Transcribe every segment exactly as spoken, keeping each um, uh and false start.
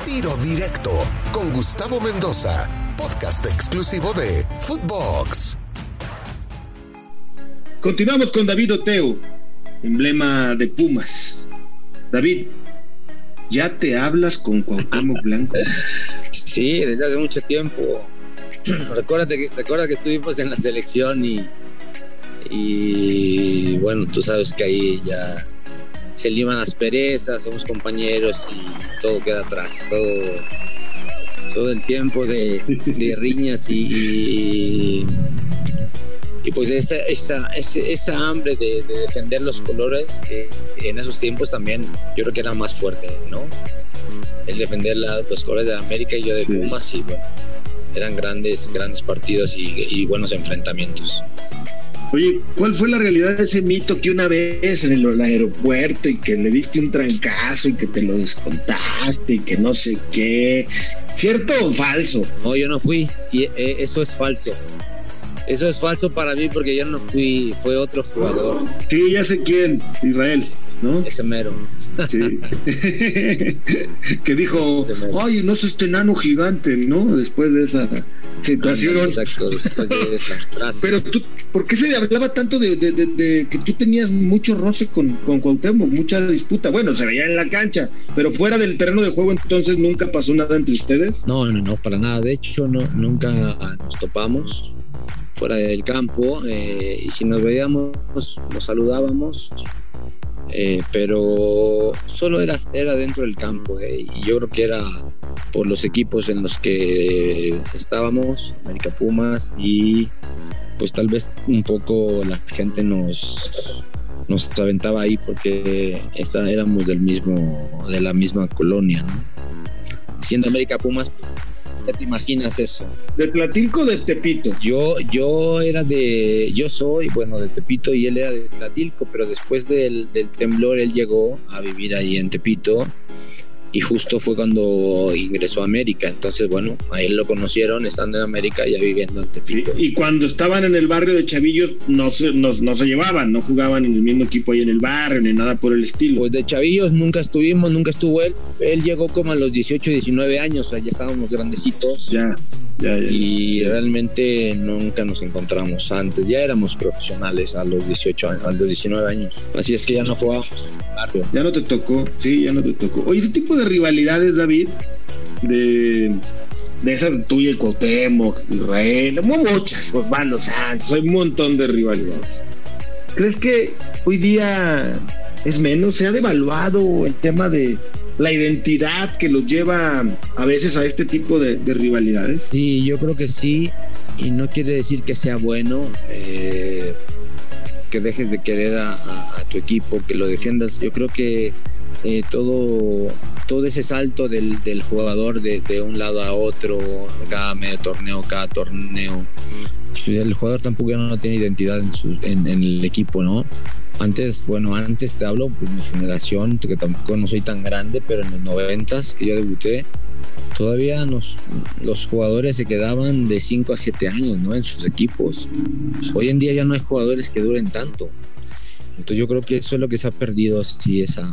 Tiro Directo con Gustavo Mendoza, podcast exclusivo de Footbox. Continuamos con David Oteo, emblema de Pumas. David, ¿ya te hablas con Cuauhtémoc Blanco? Sí, desde hace mucho tiempo. Recuérdate que, recuerda que estuvimos en la selección y, y bueno, tú sabes que ahí ya se liman las perezas, somos compañeros y todo queda atrás, todo, todo el tiempo de, de riñas y, y, y pues esa, esa, esa, esa hambre de, de defender los colores que en esos tiempos también yo creo que era más fuerte, ¿no? El defender la, los colores de América y yo de Pumas, sí. Y bueno, eran grandes, grandes partidos y, y buenos enfrentamientos. Oye, ¿cuál fue la realidad de ese mito que una vez en el, el aeropuerto y que le diste un trancazo y que te lo descontaste y que no sé qué? ¿Cierto o falso? No, yo no fui. Sí, eh, eso es falso. Eso es falso para mí porque yo no fui, fue otro jugador. Sí, ya sé quién, Israel, ¿no? Ese mero. Sí. Que dijo, oye, no es este enano gigante, ¿no? Después de esa situación. Ah, exacto, después de esa frase. Pero tú, ¿por qué se hablaba tanto de, de, de, de que tú tenías mucho roce con, con Cuauhtémoc, mucha disputa? Bueno, se veía en la cancha, pero fuera del terreno de juego, entonces nunca pasó nada entre ustedes. No, no, no, para nada. De hecho, no, nunca nos topamos fuera del campo, eh, y si nos veíamos, nos saludábamos. Eh, pero solo era, era dentro del campo, eh, y yo creo que era por los equipos en los que estábamos, América, Pumas, y pues tal vez un poco la gente nos, nos aventaba ahí porque esta, éramos del mismo, de la misma colonia, ¿no? Siendo América, Pumas, ¿ya te imaginas eso? ¿De Tlatilco o de Tepito? Yo, yo era de, yo soy, bueno, de Tepito y él era de Tlatilco, pero después del, del temblor él llegó a vivir ahí en Tepito y justo fue cuando ingresó a América. Entonces, bueno, a él lo conocieron estando en América, ya viviendo en Tepito. Y, y cuando estaban en el barrio de Chavillos no se, no, no se llevaban, no jugaban en el mismo equipo ahí en el barrio, ni nada por el estilo. Pues de Chavillos nunca estuvimos, nunca estuvo él. Él llegó como a los dieciocho, diecinueve años, o sea, ya estábamos grandecitos. Ya, ya, ya. Y ya. realmente nunca nos encontramos antes. Ya éramos profesionales a los dieciocho años, a los diecinueve años. Así es que ya no jugábamos en el barrio. Ya no te tocó, sí, ya no te tocó. Oye, ese tipo de rivalidades, David, de, de esas tuya y Cuauhtémoc, Israel, muchas, Osvaldo Sánchez, hay un montón de rivalidades. ¿Crees que hoy día es menos? ¿Se ha devaluado el tema de la identidad que los lleva a veces a este tipo de, de rivalidades? Sí, yo creo que sí, y no quiere decir que sea bueno, eh, que dejes de querer a, a, a tu equipo, que lo defiendas. Yo creo que Eh, todo, todo ese salto del, del jugador de, de un lado a otro, cada medio torneo, cada torneo, el jugador tampoco ya no tiene identidad en, su, en, en el equipo, ¿no? Antes, bueno, antes te hablo, pues mi generación, que tampoco no soy tan grande, pero en los noventas que yo debuté, todavía nos, los jugadores se quedaban de cinco a siete años, ¿no? En sus equipos. Hoy en día ya no hay jugadores que duren tanto. Entonces yo creo que eso es lo que se ha perdido, sí, esa...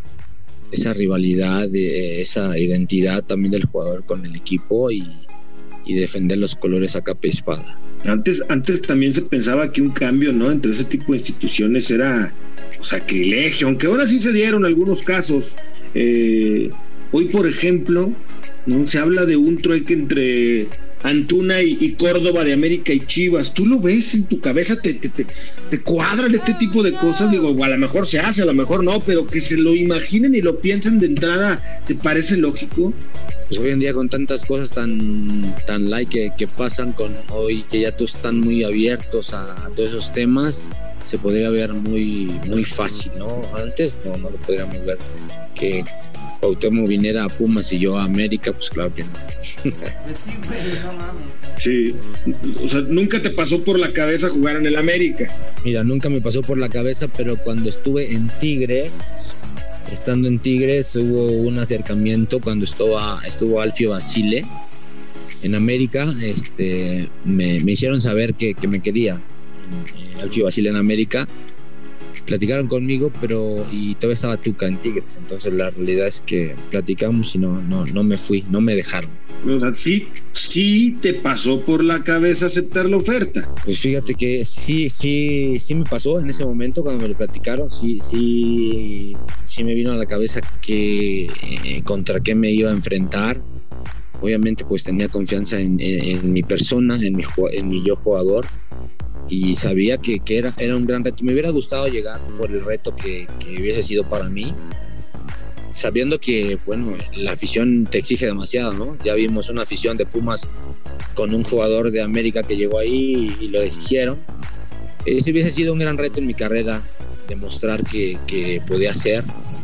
esa rivalidad, esa identidad también del jugador con el equipo y, y defender los colores a capa y espada. Antes, antes también se pensaba que un cambio, ¿no?, entre ese tipo de instituciones era o sacrilegio, aunque ahora sí se dieron algunos casos. Eh, hoy, por ejemplo, ¿no?, se habla de un trueque entre Antuna y, y Córdoba de América y Chivas. ¿Tú lo ves en tu cabeza? ¿Te, te, te, te cuadran este tipo de cosas? Digo, a lo mejor se hace, a lo mejor no, pero que se lo imaginen y lo piensen de entrada, ¿te parece lógico? Pues hoy en día con tantas cosas tan, tan light que, que pasan con hoy, que ya todos están muy abiertos a, a todos esos temas, se podría ver muy, muy fácil, ¿no? Antes no, no lo podríamos ver. Que Cuauhtémoc viniera a Pumas y yo a América, pues claro que no. Sí, o sea, ¿nunca te pasó por la cabeza jugar en el América? Mira, nunca me pasó por la cabeza, pero cuando estuve en Tigres, estando en Tigres, hubo un acercamiento cuando estuvo, estuvo Alfio Basile en América. Este, me, me hicieron saber que, que me quería Alfio Basile en América, platicaron conmigo, pero y todavía estaba Tuca en Tigres, entonces la realidad es que platicamos y no, no, no me fui, no me dejaron. O sea, sí, sí te pasó por la cabeza aceptar la oferta. Pues fíjate que sí, sí, sí me pasó en ese momento cuando me lo platicaron, sí, sí, sí me vino a la cabeza que eh, contra qué me iba a enfrentar. Obviamente pues tenía confianza en, en, en mi persona, en mi, en mi yo jugador, y sabía que, que era, era un gran reto. Me hubiera gustado llegar por el reto que, que hubiese sido para mí, sabiendo que, bueno, la afición te exige demasiado, ¿no? Ya vimos una afición de Pumas con un jugador de América que llegó ahí y, y lo deshicieron. Ese hubiese sido un gran reto en mi carrera, demostrar que, que podía hacer.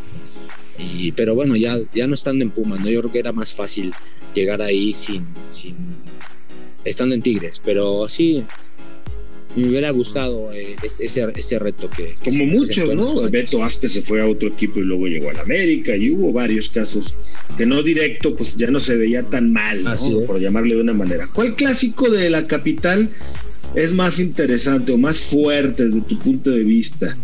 Y, pero bueno, ya, ya no estando en Pumas, ¿no? Yo creo que era más fácil llegar ahí sin, sin estando en Tigres, pero sí me hubiera gustado eh, ese, ese reto que, que como muchos, ¿no? Beto Aspe se fue a otro equipo y luego llegó al América, y hubo varios casos que no directo, pues ya no se veía tan mal, ¿no? Por llamarle de una manera. ¿Cuál clásico de la capital es más interesante o más fuerte desde tu punto de vista?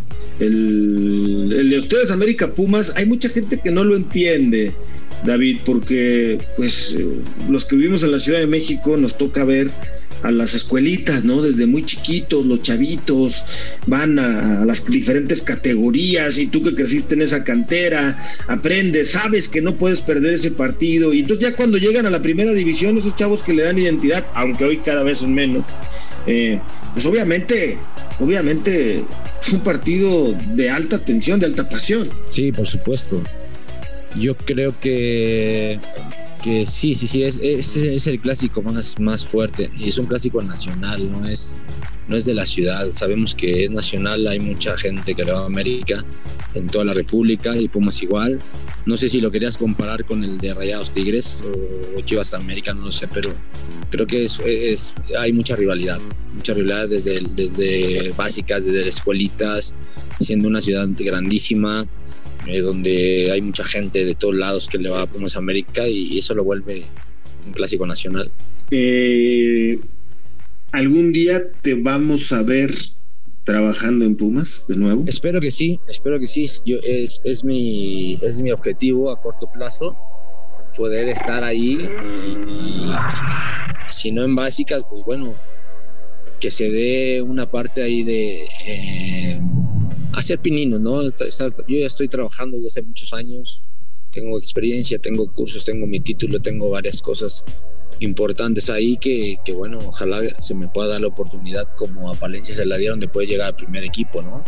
El, el de ustedes, América Pumas, hay mucha gente que no lo entiende, David, porque pues eh, los que vivimos en la Ciudad de México nos toca ver a las escuelitas, ¿no? Desde muy chiquitos, los chavitos van a, a las diferentes categorías, y tú que creciste en esa cantera, aprendes, sabes que no puedes perder ese partido, y entonces ya cuando llegan a la primera división, esos chavos que le dan identidad, aunque hoy cada vez son menos, eh, pues obviamente, obviamente es un partido de alta tensión, de alta pasión. Sí, por supuesto. Yo creo que que sí, sí, sí, es, es, es el clásico más, más fuerte, y es un clásico nacional, no es, no es de la ciudad. Sabemos que es nacional, hay mucha gente que le va a América en toda la República, y Pumas igual. No sé si lo querías comparar con el de Rayados Tigres o Chivas América, no lo sé, pero creo que es, es, hay mucha rivalidad, mucha rivalidad desde, desde básicas, desde las escuelitas, siendo una ciudad grandísima, Eh, donde hay mucha gente de todos lados que le va a Pumas América, y eso lo vuelve un clásico nacional. Eh, ¿Algún día te vamos a ver trabajando en Pumas de nuevo? Espero que sí, espero que sí. Yo, es, es, mi, es mi objetivo a corto plazo, poder estar ahí, y, y si no en básicas, pues bueno, que se dé una parte ahí de eh, hacer pininos, ¿no? Yo ya estoy trabajando desde hace muchos años, tengo experiencia, tengo cursos, tengo mi título, tengo varias cosas importantes ahí que, que bueno, ojalá se me pueda dar la oportunidad, como a Palencia se la dieron, de poder llegar al primer equipo, ¿no?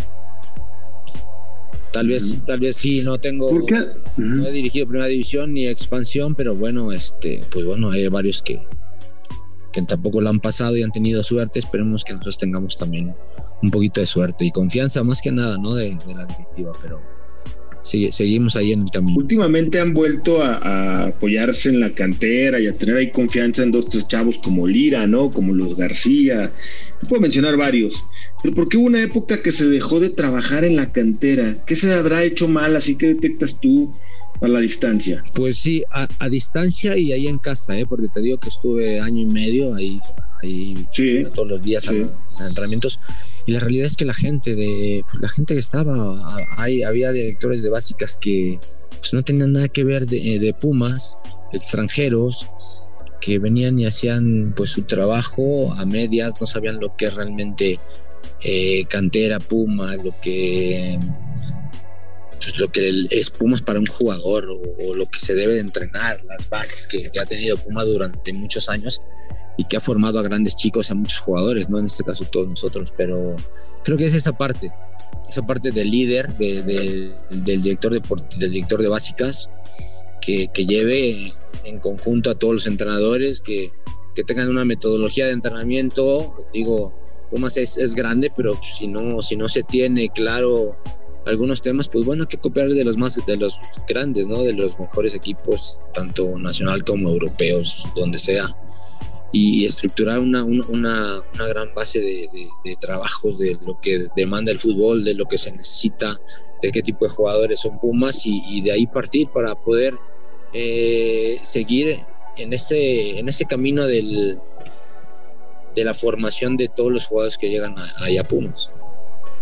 Tal vez, uh-huh. tal vez sí, no tengo, ¿Por qué? Uh-huh. no he dirigido primera división ni expansión, pero bueno, este, pues bueno, hay varios que que tampoco lo han pasado y han tenido suerte. Esperemos que nosotros tengamos también un poquito de suerte y confianza, más que nada, ¿no? De, de la directiva, pero sí, seguimos ahí en el camino. Últimamente han vuelto a, a apoyarse en la cantera y a tener ahí confianza en dos, tres chavos como Lira, ¿no? Como los García, te puedo mencionar varios, pero ¿por qué hubo una época que se dejó de trabajar en la cantera? ¿Qué se habrá hecho mal? Así que detectas tú a la distancia. Pues sí, a, a distancia y ahí en casa, ¿eh? Porque te digo que estuve año y medio ahí, ahí sí, todos los días sí. a, a entrenamientos, y la realidad es que la gente de pues la gente que estaba ahí, había directores de básicas que pues no tenían nada que ver de, de Pumas, extranjeros que venían y hacían pues su trabajo a medias, no sabían lo que es realmente eh, cantera, Pumas, lo que pues lo que es Pumas para un jugador, o, o lo que se debe de entrenar, las bases que, que ha tenido Pumas durante muchos años y que ha formado a grandes chicos, a muchos jugadores, ¿no? En este caso todos nosotros, pero creo que es esa parte, esa parte del líder, de, de, del, director de, del director de básicas, que, que lleve en conjunto a todos los entrenadores, que, que tengan una metodología de entrenamiento. Digo, Pumas es, es grande, pero si no, si no se tiene claro algunos temas, pues bueno, hay que copiar de los más de los grandes, ¿no? De los mejores equipos, tanto nacional como europeos, donde sea, y estructurar una, una, una, una gran base de, de, de trabajos, de lo que demanda el fútbol, de lo que se necesita, de qué tipo de jugadores son Pumas, y, y de ahí partir para poder eh, seguir en ese, en ese camino del, de la formación de todos los jugadores que llegan a, a Pumas.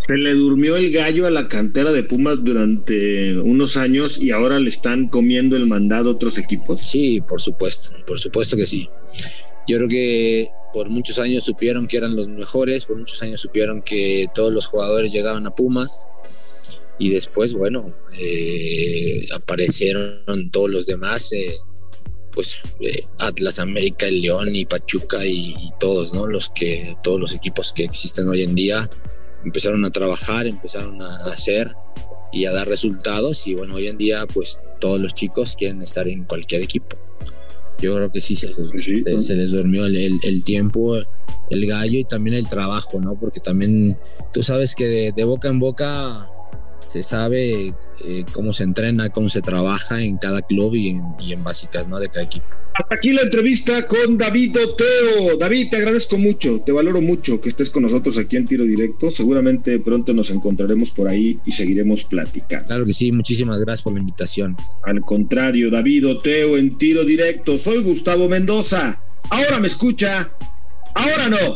Se le durmió el gallo a la cantera de Pumas durante unos años y ahora le están comiendo el mandado a otros equipos. Sí, por supuesto, por supuesto que sí. Yo creo que por muchos años supieron que eran los mejores, por muchos años supieron que todos los jugadores llegaban a Pumas y después, bueno, eh, aparecieron todos los demás, eh, pues eh, Atlas, América, el León y Pachuca y, y todos, ¿no? Los que, todos los equipos que existen hoy en día empezaron a trabajar, empezaron a hacer y a dar resultados y bueno, hoy en día pues todos los chicos quieren estar en cualquier equipo. Yo creo que sí se les, sí, ¿no? se les durmió el, el, el tiempo, el gallo y también el trabajo, ¿no? Porque también tú sabes que de, de boca en boca se sabe eh, cómo se entrena, cómo se trabaja en cada club y en, y en básicas, ¿no? De cada equipo. Hasta aquí la entrevista con David Oteo. David, te agradezco mucho, te valoro mucho que estés con nosotros aquí en Tiro Directo. Seguramente pronto nos encontraremos por ahí y seguiremos platicando. Claro que sí, muchísimas gracias por la invitación. Al contrario, David Oteo en Tiro Directo. Soy Gustavo Mendoza. Ahora me escucha, ahora no.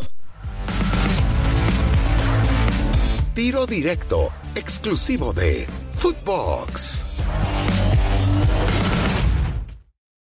Tiro Directo, exclusivo de Footbox.